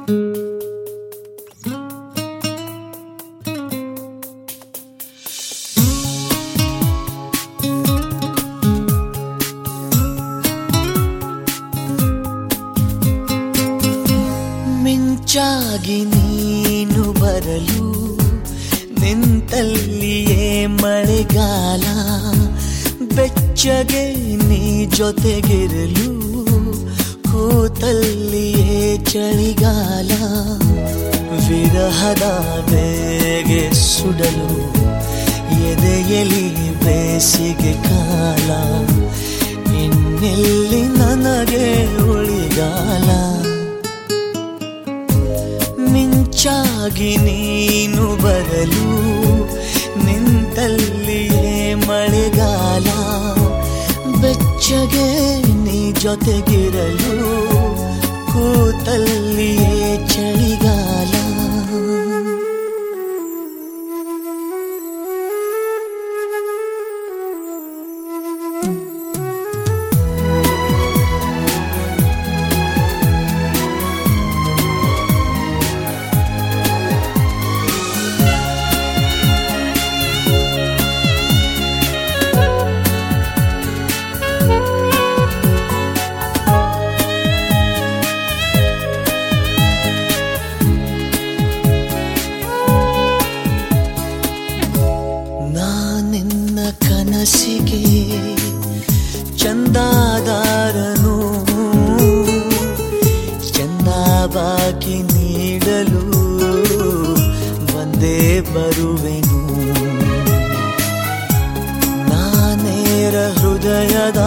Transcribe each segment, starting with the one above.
ಮಿಂಚಾಗಿ ನೀನು ಬರಲು ನಿಂತಲ್ಲಿಯೇ ಮಳೆಗಾಲ, ಬೆಚ್ಚಗೆ ನೀ ಜೊತೆಗಿರಲು ಕೂತಲ್ಲಿಯೇ ಚಳಿಗಾಲ. ವಿರಹದ ಬೇಗೆ ಸುಡಲು ಎದೆಯಲಿ ಬೇಸಿಗೆ ಕಾಲ, ಇನ್ನೆಲ್ಲಿ ನನಗೆ ಉಳಿಗಾಲ. ಮಿಂಚಾಗಿ ನೀನು ಬರಲು ನಿಂತಲ್ಲಿಯೇ ಮಳೆಗಾಲ, ಬೆಚ್ಚಗೆ ನೀ ಜೊತೆಗಿರಲು ಕೂತಲ್ಲಿಯೇ ಚಳಿಗಾಲ. ಕನಸಿಗೆ ಚಂದಾದಾರನು ಚಂದ ಬಾಕಿ ನೀಡಲು ಬಂದೇ ಬರುವೆನು. ನಾನೇರ ಹೃದಯದ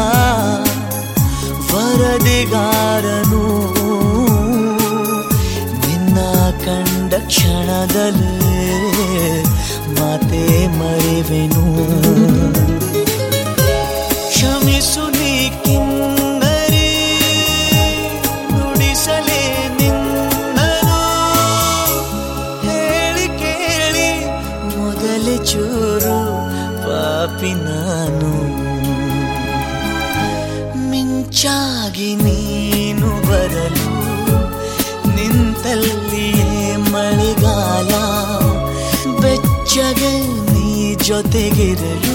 ವರದಿಗಾರನು, ನಿನ್ನ ಕಂಡ ಕ್ಷಣದಲ್ಲೇ ಮಾತೆ ಮರೆವೆನು. ಕ್ಷಮಿಸು ನೀ ಕಿನ್ನರಿ, ನುಡಿಸಲೇ ನಿನ್ನನು ಹೇಳಿ ಕೇಳಿ ಮೊದಲೇ ಚೂರು ಪಾಪಿ ನಾನು. ಮಿಂಚಾಗಿ ನೀನು ಬರಲು ನಿಂತಲ್ಲಿಯೇ ಮಳೆಗಾಲ, ಬೆಚ್ಚಗೆ ನೀ ಜೊತೆಗಿರಲು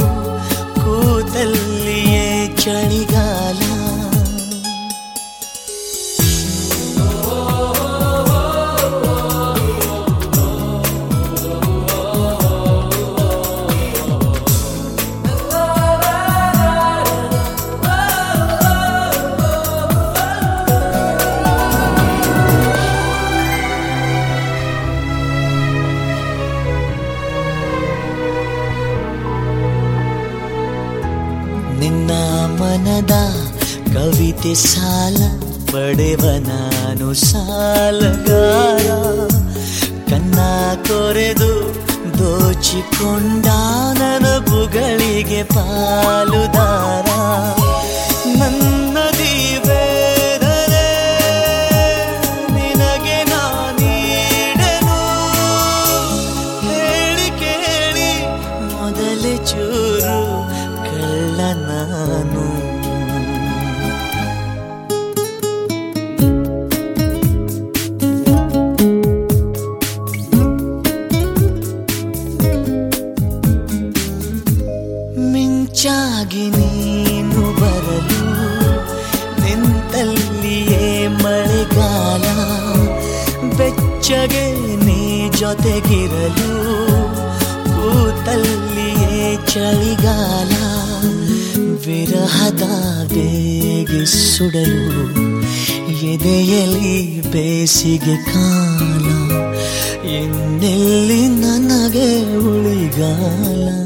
ಕೂತಲ್ಲಿಯೇ ಚಳಿಗಾಲ. ನಿನ್ನ ಮನದ ಕವಿತೆ ಸಾಲ ಪಡೆವ ನಾನು ಸಾಲಗಾರ, ಕನ್ನ ಕೊರೆದು ದೋಚಿಕೊಂಡ ನನಬುಗಳಿಗೆ ಪಾಲುದಾರ. ನನ್ನದಿ ವೇದನೆ ನಿನಗೆ ನಾನೀಡೆನು, ಹೇಳಿ ಕೇಳಿ ಮೊದಲೇ ಚೂರು ಕಳ್ಳ ನಾನು. ಮಿಂಚಾಗಿ ನೀನು ಬರಲು ನಿಂತಲ್ಲಿಯೇ ಮಳೆಗಾಲ, ಬೆಚ್ಚಗೆ ನೀ ಜೊತೆಗಿರಲು ಕೂತಲ್ಲಿಯೇ ಚಳಿಗಾಲ. ವಿರಹದ ಬೇಗೆ ಸುಡಲು ಎದೆಯಲಿ ಬೇಸಿಗೆ ಕಾಲ, ಇನ್ನೆಲ್ಲಿ ನನಗೆ ಉಳಿಗಾಲ.